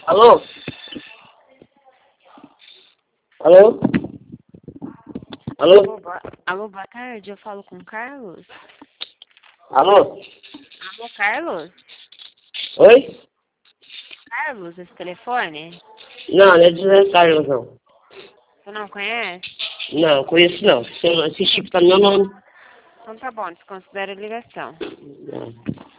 Alô? Alô? Alô? Alô, boa tarde, eu falo com o Carlos? Alô? Alô, Carlos? Oi? Carlos, esse telefone? Não é José Carlos, não. Você não conhece? Não, conheço não. Esse chip tá no meu nome. Então tá bom, desconsidera a ligação. Não.